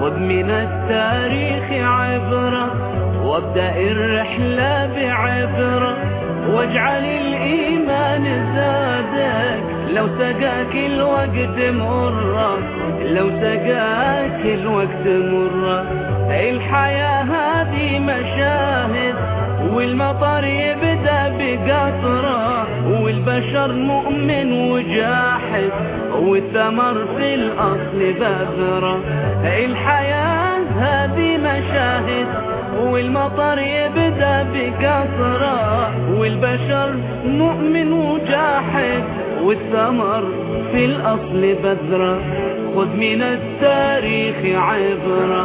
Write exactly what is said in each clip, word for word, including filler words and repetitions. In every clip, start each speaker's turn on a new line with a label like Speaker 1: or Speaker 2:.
Speaker 1: خذ من التاريخ عبرة وابدأ الرحلة بعبرة، واجعل الإيمان زادك لو سقاك الوقت مرة، لو سقاك الوقت مرة. الحياة هذه مشاهد والمطر يبدأ بقطرة، والبشر مؤمن وجاحد والثمر في الأصل بذرة. الحياة هذه مشاهد والمطر يبدأ بقطرة، والبشر مؤمن وجاحد والثمر في الأصل بذرة. خذ من التاريخ عبرة.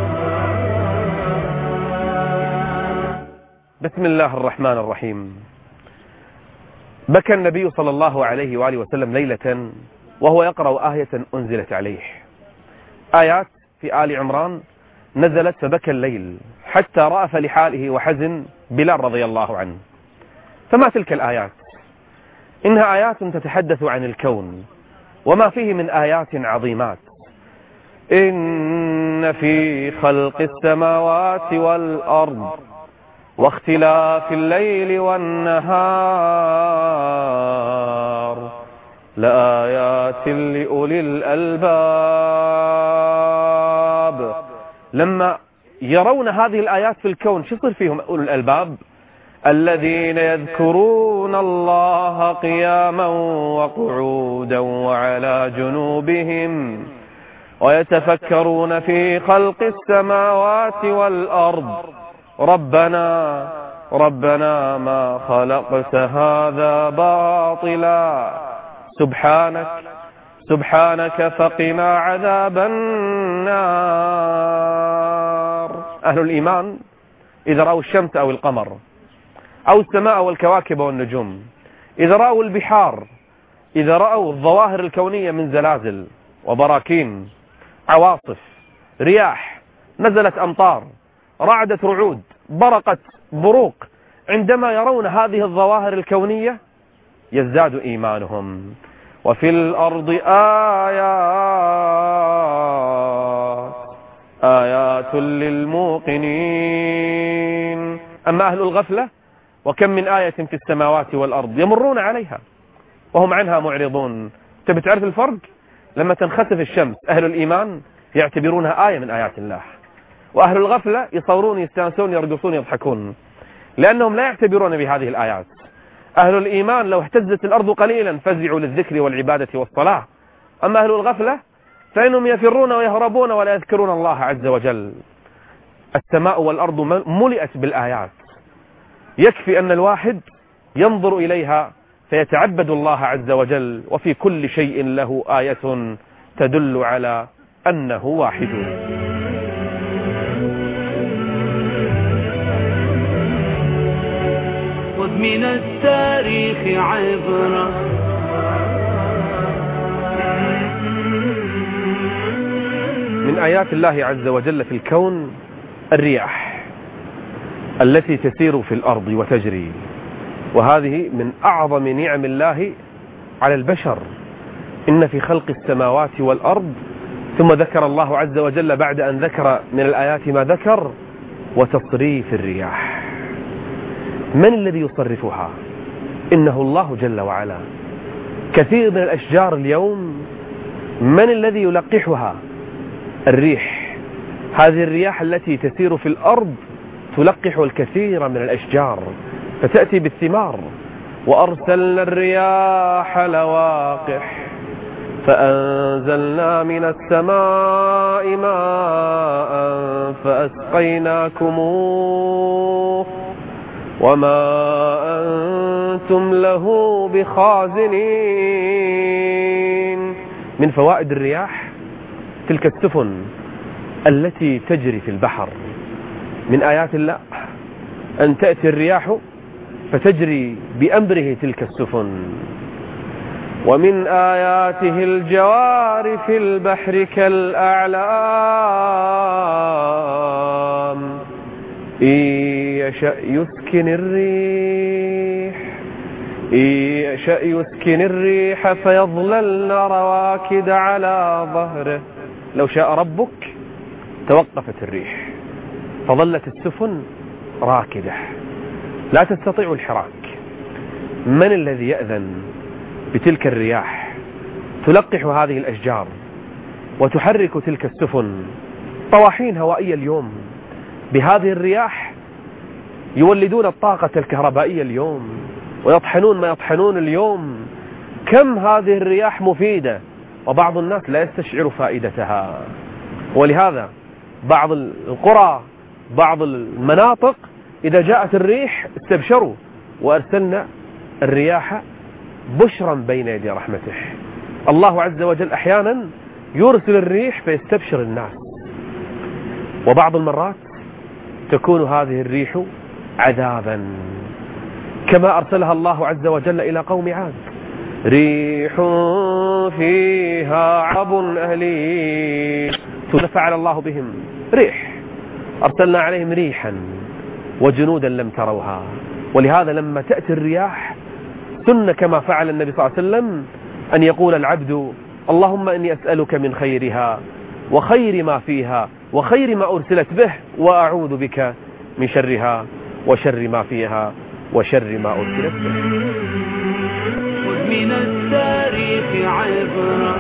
Speaker 2: بسم الله الرحمن الرحيم. بكى النبي صلى الله عليه وآله وسلم ليلة وهو يقرأ آية أنزلت عليه. آيات في آل عمران نزلت فبكى الليل حتى رأف لحاله وحزن بلال رضي الله عنه. فما تلك الآيات؟ إنها آيات تتحدث عن الكون وما فيه من آيات عظيمات. إن في خلق السماوات والأرض واختلاف الليل والنهار لآيات لأولي الألباب. لما يرون هذه الآيات في الكون شو يصير فيهم أولي الألباب؟ الذين يذكرون الله قياما وقعودا وعلى جنوبهم ويتفكرون في خلق السماوات والأرض ربنا ربنا ما خلقت هذا باطلا سبحانك سبحانك فقنا عذاب النار. أهل الإيمان إذا رأوا الشمس أو القمر أو السماء والكواكب والنجوم، إذا رأوا البحار، إذا رأوا الظواهر الكونية من زلازل وبراكين، عواصف، رياح، نزلت أمطار، رعدت رعود، برقت بروق، عندما يرون هذه الظواهر الكونية يزداد إيمانهم. وفي الأرض آيات آيات للموقنين. أما أهل الغفلة وكم من آية في السماوات والأرض يمرون عليها وهم عنها معرضون. تبي تعرف الفرق؟ لما تنخسف الشمس أهل الإيمان يعتبرونها آية من آيات الله، وأهل الغفلة يصورون يستانسون يرقصون يضحكون لأنهم لا يعتبرون بهذه الآيات. أهل الإيمان لو اهتزت الأرض قليلا فزعوا للذكر والعبادة والصلاة، أما أهل الغفلة فإنهم يفرون ويهربون ولا يذكرون الله عز وجل. السماء والأرض ملئت بالآيات، يكفي أن الواحد ينظر إليها فيتعبد الله عز وجل، وفي كل شيء له آية تدل على أنه واحد.
Speaker 1: خذ من التاريخ عبرة.
Speaker 2: من آيات الله عز وجل في الكون الرياح التي تسير في الأرض وتجري، وهذه من أعظم نعم الله على البشر. إن في خلق السماوات والأرض، ثم ذكر الله عز وجل بعد أن ذكر من الآيات ما ذكر وتصريف الرياح. من الذي يصرفها؟ إنه الله جل وعلا. كثير من الأشجار اليوم من الذي يلقحها؟ الريح. هذه الرياح التي تسير في الأرض تلقح الكثير من الأشجار فتأتي بالثمار. وأرسلنا الرياح لواقح فأنزلنا من السماء ماء فأسقيناكموه وما أنتم له بخازنين. من فوائد الرياح تلك السفن التي تجري في البحر. من آيات الله أن تأتي الرياح فتجري بأمره تلك السفن. ومن آياته الجوار في البحر كالأعلام إن يشأ يسكن الريح إن يشأ يسكن الريح فيظللن رواكد على ظهره. لو شاء ربك توقفت الريح، فظلت السفن راكدة لا تستطيع الحراك. من الذي يأذن بتلك الرياح تلقح هذه الأشجار وتحرك تلك السفن؟ طواحين هوائية اليوم بهذه الرياح يولدون الطاقة الكهربائية اليوم ويطحنون ما يطحنون اليوم. كم هذه الرياح مفيدة، وبعض الناس لا يستشعر فائدتها. ولهذا بعض القرى بعض المناطق إذا جاءت الريح استبشروا، وأرسلنا الرياح بشرا بين يدي رحمته. الله عز وجل أحيانا يرسل الريح فيستبشر الناس، وبعض المرات تكون هذه الريح عذابا، كما أرسلها الله عز وجل إلى قوم عاد: ريح فيها عصب أليم. فعل الله بهم ريح، أرسلنا عليهم ريحا وجنودا لم تروها. ولهذا لما تأتي الرياح سنة كما فعل النبي صلى الله عليه وسلم أن يقول العبد: اللهم إني أسألك من خيرها وخير ما فيها وخير ما أرسلت به، وأعوذ بك من شرها وشر ما فيها وشر ما أرسلت به.
Speaker 1: من التاريخ عبرة.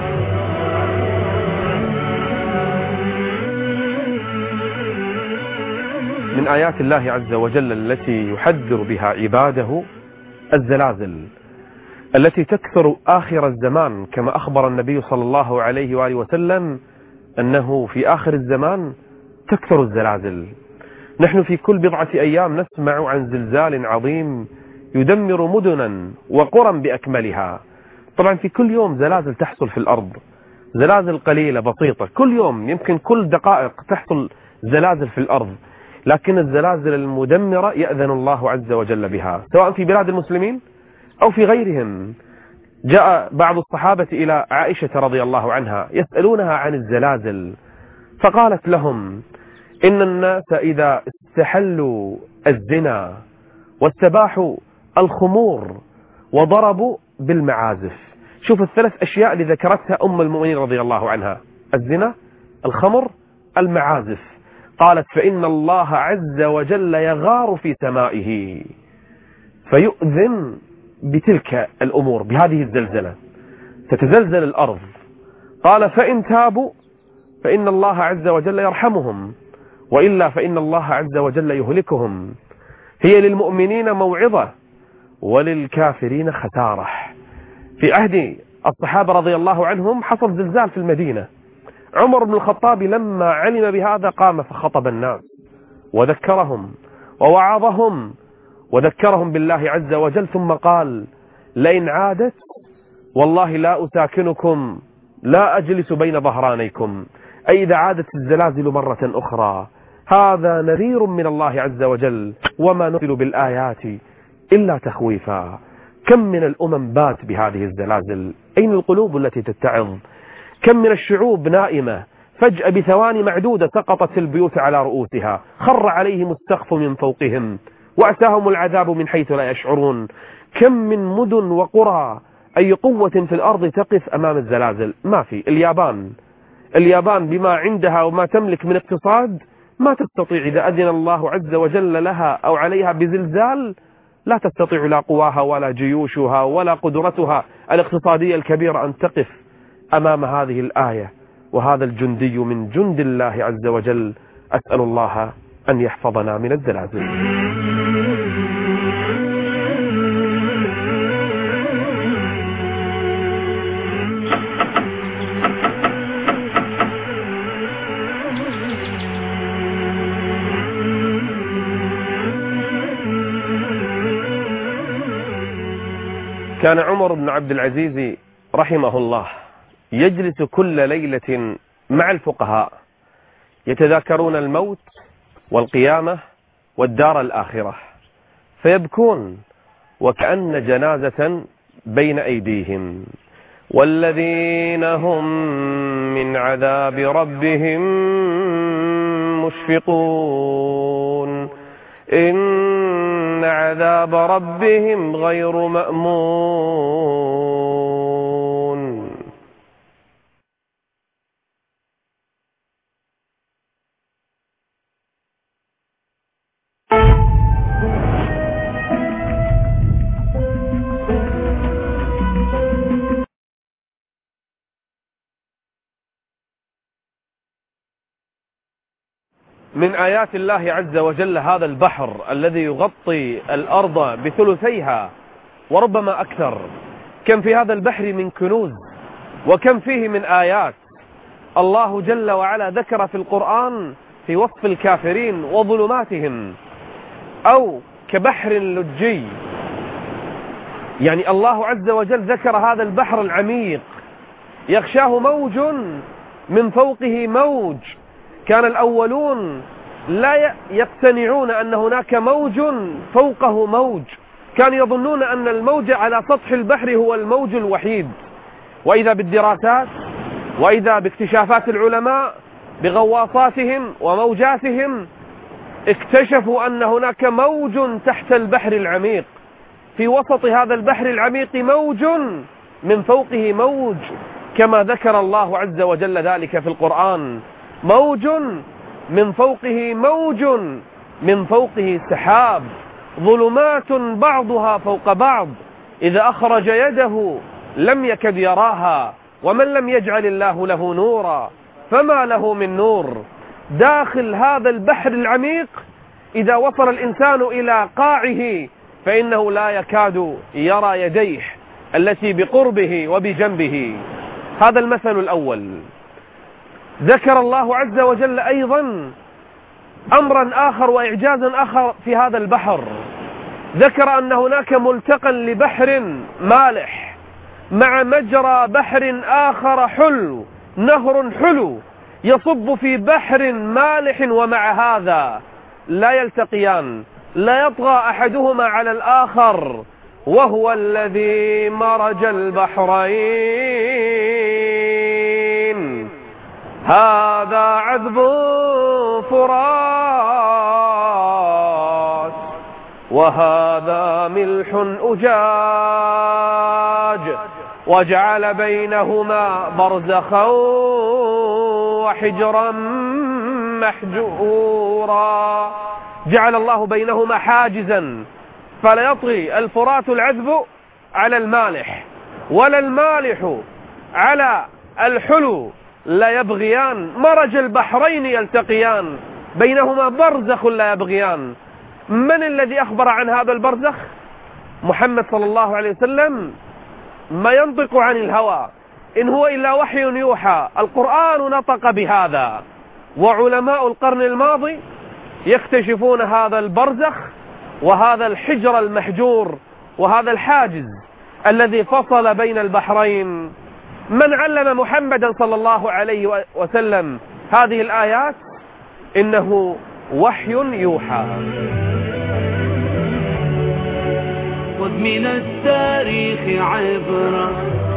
Speaker 2: من آيات الله عز وجل التي يحذر بها عباده الزلازل التي تكثر آخر الزمان، كما أخبر النبي صلى الله عليه وآله وسلم أنه في آخر الزمان تكثر الزلازل. نحن في كل بضعة أيام نسمع عن زلزال عظيم يدمر مدنا وقرى بأكملها. طبعا في كل يوم زلازل تحصل في الأرض، زلازل قليلة بسيطة كل يوم، يمكن كل دقائق تحصل زلازل في الأرض، لكن الزلازل المدمرة يأذن الله عز وجل بها سواء في بلاد المسلمين أو في غيرهم. جاء بعض الصحابة إلى عائشة رضي الله عنها يسألونها عن الزلازل، فقالت لهم: إن الناس إذا استحلوا الزنا واستباحوا الخمور وضربوا بالمعازف. شوف الثلاث أشياء اللي ذكرتها أم المؤمنين رضي الله عنها: الزنا، الخمر، المعازف. قالت: فإن الله عز وجل يغار في سمائه فيؤذن بتلك الأمور، بهذه الزلزلة تتزلزل الأرض. قال: فإن تابوا فإن الله عز وجل يرحمهم، وإلا فإن الله عز وجل يهلكهم. هي للمؤمنين موعظة وللكافرين خسارة. في عهد الصحابة رضي الله عنهم حصل زلزال في المدينة. عمر بن الخطاب لما علم بهذا قام فخطب الناس وذكرهم ووعظهم وذكرهم بالله عز وجل، ثم قال: لئن عادت والله لا أساكنكم، لا أجلس بين ظهرانيكم، أي إذا عادت الزلازل مرة أخرى. هذا نذير من الله عز وجل، وما نرسل بالآيات إلا تخويفا. كم من الأمم بات بهذه الزلازل، أين القلوب التي تتعظ؟ كم من الشعوب نائمة فجأة بثواني معدودة سقطت البيوت على رؤوسها، خر عليهم السقف من فوقهم وأتاهم العذاب من حيث لا يشعرون. كم من مدن وقرى أي قوة في الأرض تقف أمام الزلازل؟ ما في. اليابان اليابان بما عندها وما تملك من اقتصاد ما تستطيع إذا أذن الله عز وجل لها أو عليها بزلزال، لا تستطيع لا قواها ولا جيوشها ولا قدرتها الاقتصادية الكبيرة أن تقف أمام هذه الآية وهذا الجندي من جند الله عز وجل. أسأل الله أن يحفظنا من الزلازل. كان عمر بن عبد العزيز رحمه الله يجلس كل ليلة مع الفقهاء يتذاكرون الموت والقيامة والدار الآخرة، فيبكون وكأن جنازة بين أيديهم: والذين هم من عذاب ربهم مشفقون، إن عذاب ربهم غير مأمون. من آيات الله عز وجل هذا البحر الذي يغطي الأرض بثلثيها وربما أكثر. كم في هذا البحر من كنوز، وكم فيه من آيات. الله جل وعلا ذكر في القرآن في وصف الكافرين وظلماتهم أو كبحر لجي، يعني الله عز وجل ذكر هذا البحر العميق يغشاه موج من فوقه موج. كان الأولون لا يقتنعون أن هناك موج فوقه موج، كانوا يظنون أن الموج على سطح البحر هو الموج الوحيد. وإذا بالدراسات وإذا باكتشافات العلماء بغواصاتهم وموجاتهم اكتشفوا أن هناك موج تحت البحر العميق، في وسط هذا البحر العميق موج من فوقه موج، كما ذكر الله عز وجل ذلك في القرآن. موج من فوقه موج من فوقه سحاب، ظلمات بعضها فوق بعض، إذا أخرج يده لم يكد يراها، ومن لم يجعل الله له نورا فما له من نور. داخل هذا البحر العميق إذا وصل الإنسان إلى قاعه فإنه لا يكاد يرى يديه التي بقربه وبجنبه. هذا المثل الأول. ذكر الله عز وجل أيضا أمرا آخر وإعجازا آخر في هذا البحر. ذكر أن هناك ملتقى لبحر مالح مع مجرى بحر آخر حلو، نهر حلو يصب في بحر مالح، ومع هذا لا يلتقيان، لا يطغى أحدهما على الآخر. وهو الذي مرج البحرين هذا عذب فرات وهذا ملح أجاج وجعل بينهما برزخا وحجرا محجورا. جعل الله بينهما حاجزا فلا يطغي الفرات العذب على المالح، ولا المالح على الحلو، لا يبغيان. مرج البحرين يلتقيان، بينهما برزخ لا يبغيان. من الذي أخبر عن هذا البرزخ؟ محمد صلى الله عليه وسلم، ما ينطق عن الهوى إن هو إلا وحي يوحى. القرآن نطق بهذا، وعلماء القرن الماضي يكتشفون هذا البرزخ وهذا الحجر المحجور وهذا الحاجز الذي فصل بين البحرين. من علم محمدا صلى الله عليه وسلم هذه الآيات؟ إنه وحي يوحى.
Speaker 1: خذ من التاريخ عبرة.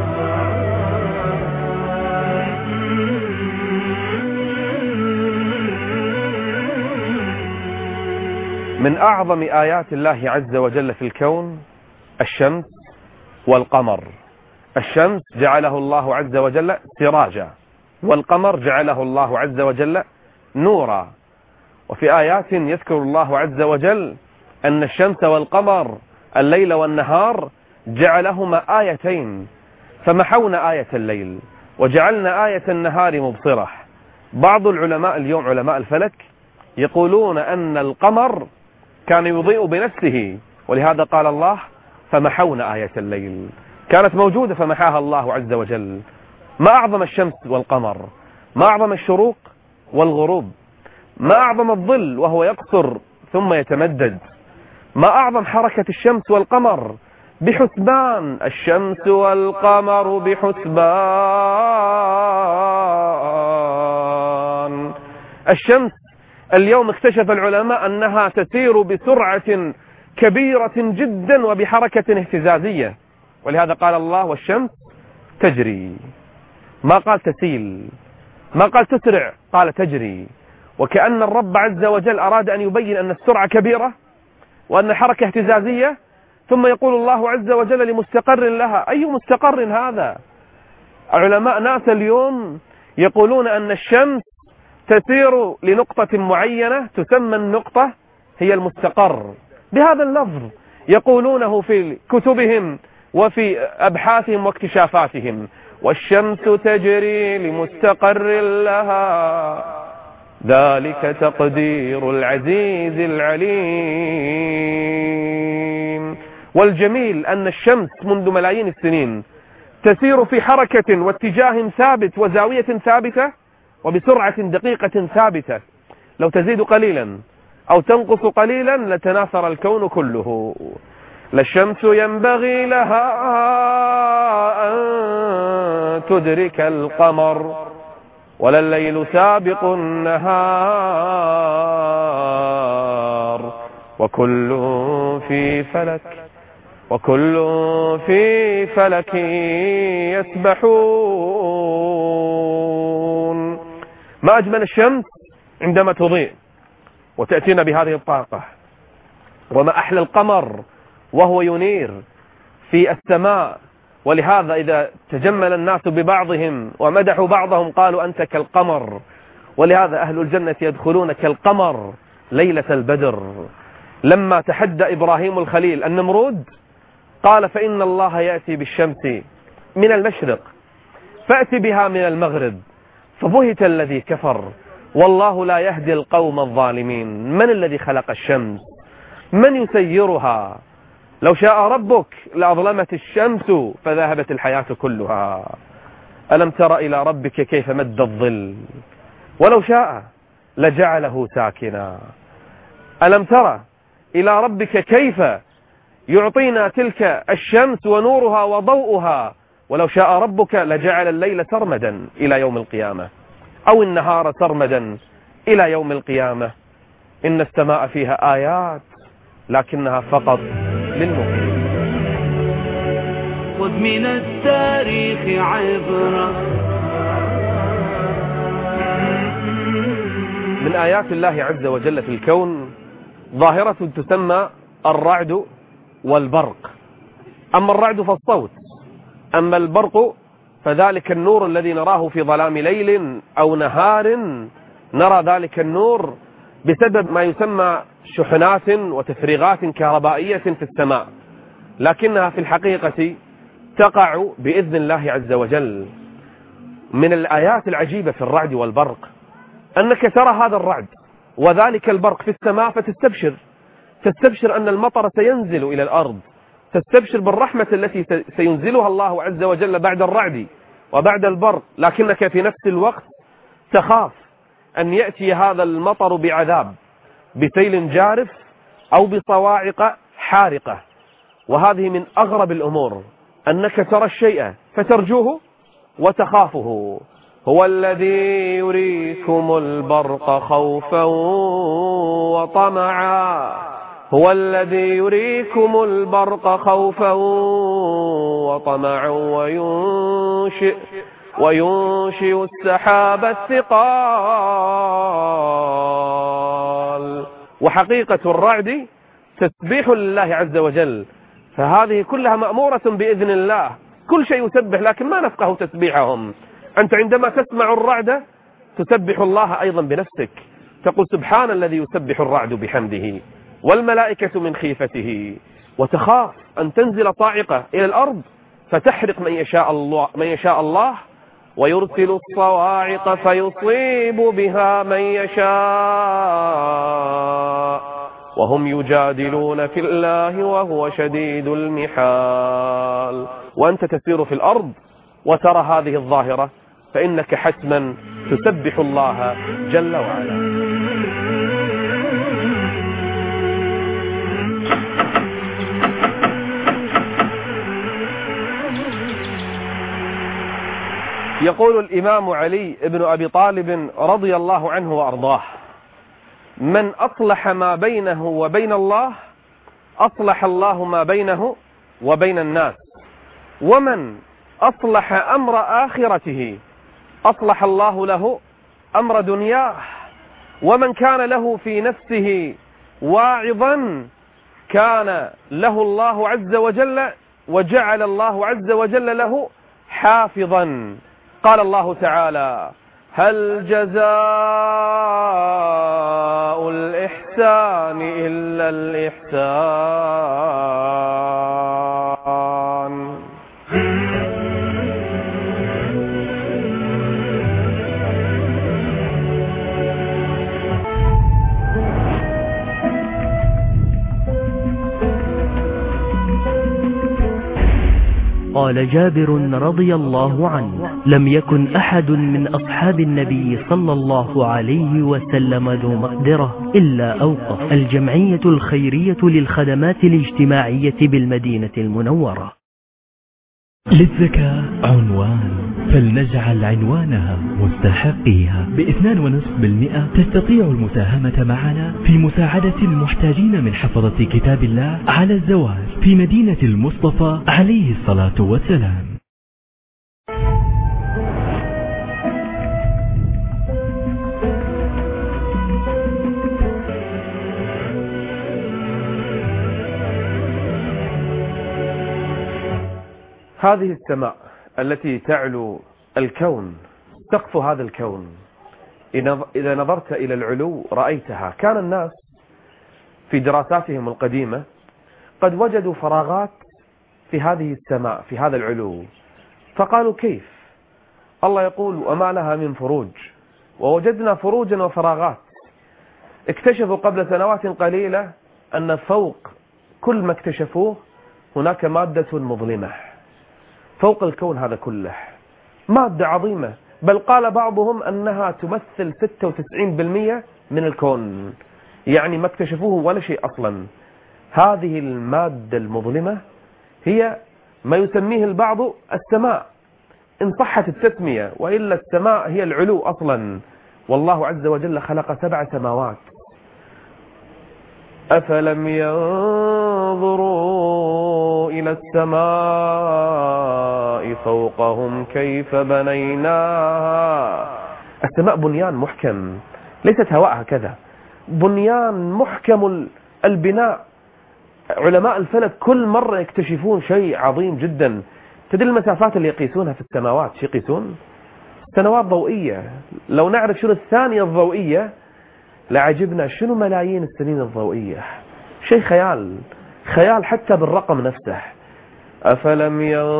Speaker 2: من أعظم آيات الله عز وجل في الكون الشمس والقمر. الشمس جعله الله عز وجل سراجا، والقمر جعله الله عز وجل نورا. وفي آيات يذكر الله عز وجل أن الشمس والقمر الليل والنهار جعلهما آيتين، فمحونا آية الليل وجعلنا آية النهار مبصرة. بعض العلماء اليوم علماء الفلك يقولون أن القمر كان يضيء بنفسه، ولهذا قال الله فمحونا آية الليل. كانت موجودة فمحاها الله عز وجل. ما أعظم الشمس والقمر، ما أعظم الشروق والغروب، ما أعظم الظل وهو يقصر ثم يتمدد، ما أعظم حركة الشمس والقمر بحسبان. الشمس والقمر بحسبان. الشمس اليوم اكتشف العلماء أنها تسير بسرعة كبيرة جدا وبحركة اهتزازية، ولهذا قال الله والشمس تجري. ما قال تسيل، ما قال تسرع، قال تجري. وكأن الرب عز وجل أراد أن يبين أن السرعة كبيرة وأن حركة اهتزازية، ثم يقول الله عز وجل لمستقر لها. أي مستقر هذا؟ علماء ناسا اليوم يقولون أن الشمس تسير لنقطة معينة تسمى النقطة هي المستقر، بهذا اللفظ يقولونه في كتبهم وفي أبحاثهم واكتشافاتهم. والشمس تجري لمستقر لها ذلك تقدير العزيز العليم. والجميل أن الشمس منذ ملايين السنين تسير في حركة واتجاه ثابت وزاوية ثابتة وبسرعة دقيقة ثابتة، لو تزيد قليلا أو تنقص قليلا لتناثر الكون كله. لا الشمس ينبغي لها أن تدرك القمر ولا الليل سابق النهار وكل في فلك وكل في فلك يسبحون. ما أجمل الشمس عندما تضيء وتأتينا بهذه الطاقة، وما أحلى القمر وهو ينير في السماء. ولهذا إذا تجمل الناس ببعضهم ومدحوا بعضهم قالوا أنت كالقمر، ولهذا أهل الجنة يدخلون كالقمر ليلة البدر. لما تحدى إبراهيم الخليل النمرود قال فإن الله يأتي بالشمس من المشرق فأتي بها من المغرب، فبهت الذي كفر والله لا يهدي القوم الظالمين. من الذي خلق الشمس؟ من يسيرها؟ لو شاء ربك لأظلمت الشمس فذهبت الحياة كلها. ألم تر إلى ربك كيف مد الظل ولو شاء لجعله ساكنا. ألم تر إلى ربك كيف يعطينا تلك الشمس ونورها وضوءها، ولو شاء ربك لجعل الليل سرمدا إلى يوم القيامة أو النهار سرمدا إلى يوم القيامة. إن السماء فيها آيات لكنها فقط للمؤمنين.
Speaker 1: خذ من التاريخ عبرة.
Speaker 2: من آيات الله عز وجل في الكون ظاهرة تسمى الرعد والبرق. أما الرعد فالصوت، أما البرق فذلك النور الذي نراه في ظلام ليل أو نهار. نرى ذلك النور بسبب ما يسمى شحنات وتفريغات كهربائية في السماء، لكنها في الحقيقة تقع بإذن الله عز وجل. من الآيات العجيبة في الرعد والبرق أنك ترى هذا الرعد وذلك البرق في السماء فتستبشر، تستبشر أن المطر سينزل إلى الأرض، تستبشر بالرحمة التي سينزلها الله عز وجل بعد الرعد وبعد البرق، لكنك في نفس الوقت تخاف أن يأتي هذا المطر بعذاب، بسيل جارف أو بصواعق حارقة. وهذه من أغرب الأمور أنك ترى الشيء فترجوه وتخافه. هو الذي يريكم البرق خوفا وطمعا هو الذي يريكم البرق خوفا وطمعا وينشئ وينشئ السحاب الثقال. وحقيقة الرعد تسبيح لله عز وجل، فهذه كلها مأمورة بإذن الله، كل شيء يسبح لكن ما نفقه تسبيحهم. أنت عندما تسمع الرعد تسبح الله أيضا بنفسك، تقول سبحان الذي يسبح الرعد بحمده والملائكة من خيفته، وتخاف أن تنزل صاعقة إلى الأرض فتحرق من يشاء الله, من يشاء الله ويرسل الصواعق فيصيب بها من يشاء وهم يجادلون في الله وهو شديد المحال. وأنت تسير في الأرض وترى هذه الظاهرة فإنك حتما تسبح الله جل وعلا. يقول الإمام علي بن أبي طالب رضي الله عنه وأرضاه: من أصلح ما بينه وبين الله أصلح الله ما بينه وبين الناس، ومن أصلح أمر آخرته أصلح الله له أمر دنياه، ومن كان له في نفسه واعظا كان له الله عز وجل وجعل الله عز وجل له حافظا. قال الله تعالى: هل جزاء الإحسان إلا الإحسان.
Speaker 3: قال جابر رضي الله عنه: لم يكن أحد من أصحاب النبي صلى الله عليه وسلم ذو مقدرة إلا أوقف الجمعية الخيرية للخدمات الاجتماعية بالمدينة المنورة.
Speaker 4: للزكاة عنوان، فلنجعل عنوانها مستحقيها. باثنان ونصف بالمئة تستطيع المساهمة معنا في مساعدة المحتاجين من حفظة كتاب الله على الزواج في مدينة المصطفى عليه الصلاة والسلام.
Speaker 2: هذه السماء التي تعلو الكون، سقف هذا الكون، إذا نظرت إلى العلو رأيتها. كان الناس في دراساتهم القديمة قد وجدوا فراغات في هذه السماء، في هذا العلو، فقالوا كيف؟ الله يقول: وما لها من فروج، ووجدنا فروجا وفراغات. اكتشفوا قبل سنوات قليلة أن فوق كل ما اكتشفوه هناك مادة مظلمة فوق الكون هذا كله، مادة عظيمة، بل قال بعضهم أنها تمثل ستة وتسعين بالمئة من الكون، يعني ما اكتشفوه ولا شيء أصلا. هذه المادة المظلمة هي ما يسميه البعض السماء، إن صحت التسمية، وإلا السماء هي العلو أصلا. والله عز وجل خلق سبع سماوات. أفلم ينظروا إلى السماء فوقهم كيف بنيناها. السماء بنيان محكم، ليست هواء هكذا، بنيان محكم البناء. علماء الفلك كل مرة يكتشفون شيء عظيم جدا. تدري المسافات اللي يقيسونها في السماوات شو يقيسون؟ سنوات ضوئية. لو نعرف شنو الثانية الضوئية لعجبنا، شنو ملايين السنين الضوئية. شيء خيال، خيال حتى بالرقم نفسه. أفلم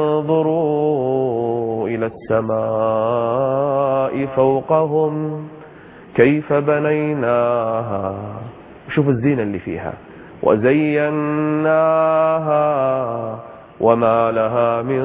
Speaker 2: ينظروا إلى السماء فوقهم كيف بنيناها. شوف الزينة اللي فيها. وزيناها وما لها من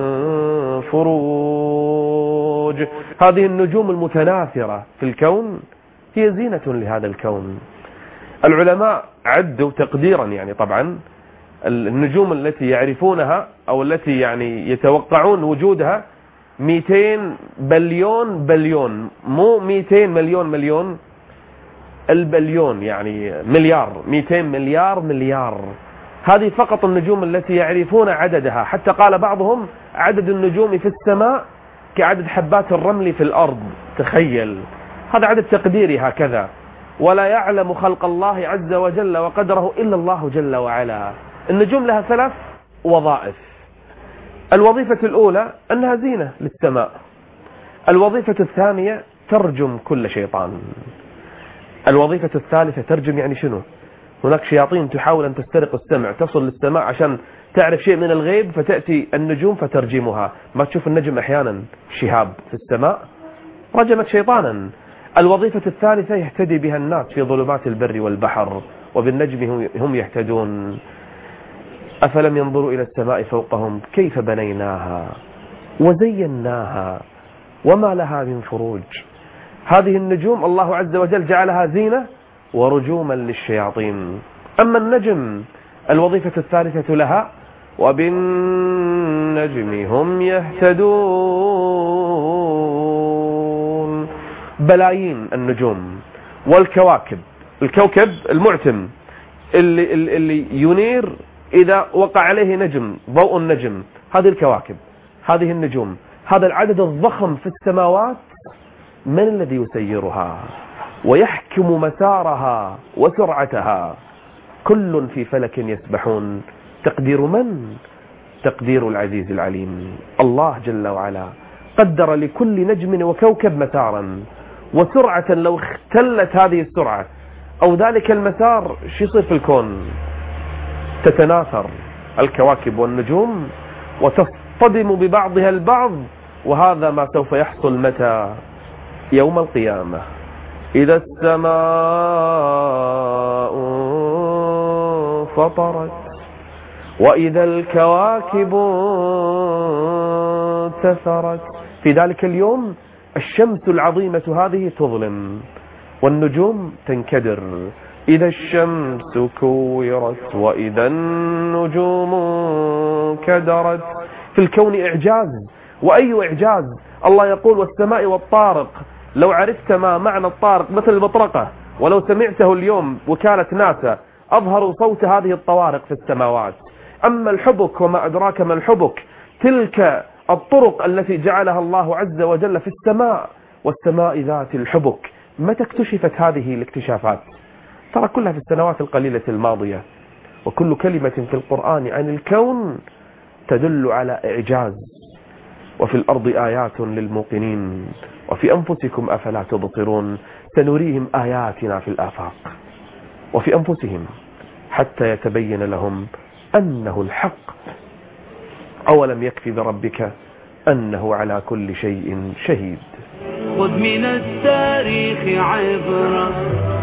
Speaker 2: فروج. هذه النجوم المتناثرة في الكون هي زينة لهذا الكون. العلماء عدوا تقديرا، يعني طبعا النجوم التي يعرفونها أو التي يعني يتوقعون وجودها مئتين بليون بليون، مو مئتين مليون مليون، البليون يعني مليار، مئتين مليار مليار. هذه فقط النجوم التي يعرفون عددها. حتى قال بعضهم عدد النجوم في السماء كعدد حبات الرمل في الأرض. تخيل، هذا عدد تقديري هكذا. ولا يعلم خلق الله عز وجل وقدره إلا الله جل وعلا. النجوم لها ثلاث وظائف. الوظيفة الأولى أنها زينة للسماء. الوظيفة الثانية ترجم كل شيطان. الوظيفة الثالثة ترجم يعني شنو؟ هناك شياطين تحاول أن تسترق السمع، تصل للسماء عشان تعرف شيء من الغيب، فتأتي النجوم فترجمها. ما تشوف النجم أحيانا شهاب في السماء رجمت شيطانا. الوظيفة الثالثة يهتدي بها الناس في ظلمات البر والبحر، وبالنجم هم يهتدون. أفلم ينظروا إلى السماء فوقهم كيف بنيناها وزيناها وما لها من فروج. هذه النجوم الله عز وجل جعلها زينة ورجوما للشياطين. أما النجم الوظيفة الثالثة لها وبالنجم هم يهتدون. بلايين النجوم والكواكب. الكوكب المعتم اللي, اللي ينير إذا وقع عليه نجم، ضوء النجم، هذه الكواكب، هذه النجوم، هذا العدد الضخم في السماوات. من الذي يسيرها ويحكم مسارها وسرعتها؟ كل في فلك يسبحون. تقدير من؟ تقدير العزيز العليم. الله جل وعلا قدر لكل نجم وكوكب مسارا وسرعة. لو اختلت هذه السرعة أو ذلك المسار شو يصير في الكون؟ تتناثر الكواكب والنجوم وتصطدم ببعضها البعض. وهذا ما سوف يحصل متى؟ يوم القيامة، إذا السماء فطرت وإذا الكواكب انتثرت. في ذلك اليوم الشمس العظيمة هذه تظلم والنجوم تنكدر. إذا الشمس كورت وإذا النجوم كدرت. في الكون إعجاز، وأي إعجاز. الله يقول والسماء والطارق. لو عرفت ما معنى الطارق مثل المطرقة، ولو سمعته اليوم وكالة ناسا أظهروا صوت هذه الطوارق في السماوات. أما الحبك وما أدراك ما الحبك، تلك الطرق التي جعلها الله عز وجل في السماء، والسماء ذات الحبك. متى اكتشفت هذه الاكتشافات؟ ترى كلها في السنوات القليلة الماضية. وكل كلمة في القرآن عن الكون تدل على إعجاز. وفي الأرض آيات للموقنين وفي أنفسكم أفلا تبصرون. سنريهم آياتنا في الآفاق وفي أنفسهم حتى يتبين لهم أنه الحق. أولم يكفي بربك أنه على كل شيء شهيد.
Speaker 1: خذ من التاريخ عبرة.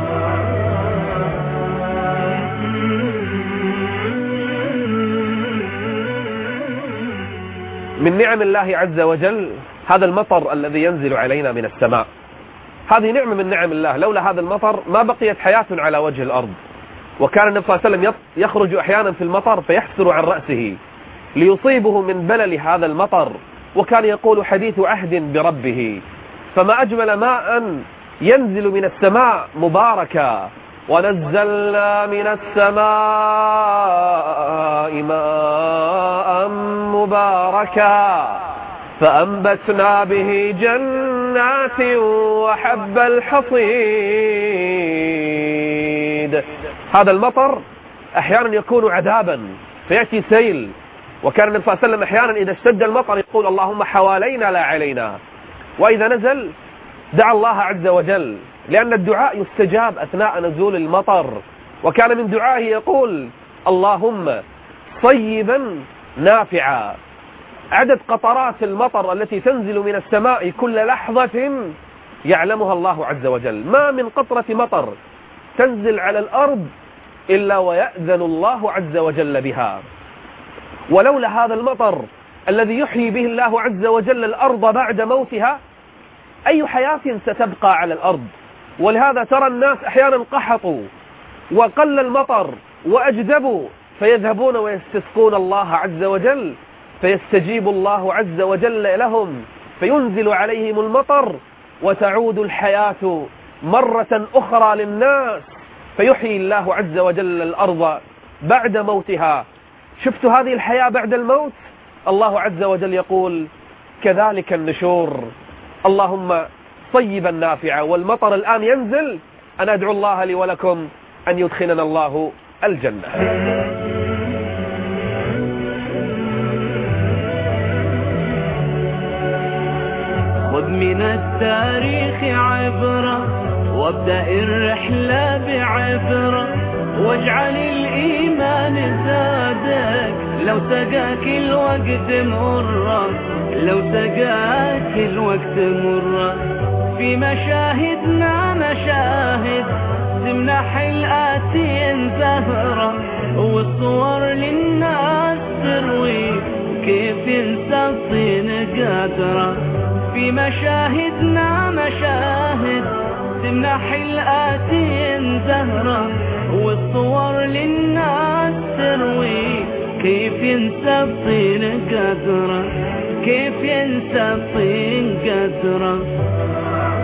Speaker 2: من نعم الله عز وجل هذا المطر الذي ينزل علينا من السماء. هذه نعمة من نعم الله. لولا هذا المطر ما بقيت حياة على وجه الأرض. وكان النبي صلى الله عليه وسلم يخرج أحيانا في المطر فيحسر عن رأسه ليصيبه من بلل هذا المطر، وكان يقول حديث عهد بربه. فما أجمل ماء ينزل من السماء مباركا. ونزلنا من السماء ماء مباركا فأنبتنا به جنات وحب الحصيد. هذا المطر أحيانا يكون عذابا فيأتي سيل. وكان النبي صلى الله عليه وسلم أحيانا إذا اشتد المطر يقول اللهم حوالينا لا علينا. وإذا نزل دعا الله عز وجل، لأن الدعاء يستجاب أثناء نزول المطر. وكان من دعائه يقول اللهم صيبا نافعا. عدد قطرات المطر التي تنزل من السماء كل لحظة يعلمها الله عز وجل. ما من قطرة مطر تنزل على الأرض إلا ويأذن الله عز وجل بها. ولولا هذا المطر الذي يحيي به الله عز وجل الأرض بعد موتها، أي حياة ستبقى على الأرض؟ ولهذا ترى الناس أحيانا قحطوا وقل المطر وأجدبوا فيذهبون ويستسقون الله عز وجل، فيستجيب الله عز وجل لهم فينزل عليهم المطر، وتعود الحياة مرة أخرى للناس، فيحيي الله عز وجل الأرض بعد موتها. شفت هذه الحياة بعد الموت؟ الله عز وجل يقول كذلك النشور. اللهم صيبا نافعا. والمطر الآن ينزل. أنا أدعو الله لي ولكم أن يدخلنا الله الجنة.
Speaker 1: خذ من التاريخ عبرة وابدأ الرحلة بعبرة، واجعل الإيمان زادك لو سقاك الوقت مرة، لو سقاك الوقت مرة. في مشاهدنا مشاهد تمنح الآتين زهرة، والصور للناس تروي كيف ينسى الطين قادرة. في مشاهدنا مشاهد تمنح الآتين زهرة، والصور للناس تروي كيف ينسى الطين قادرة، كيف ينسى الطين قادرة.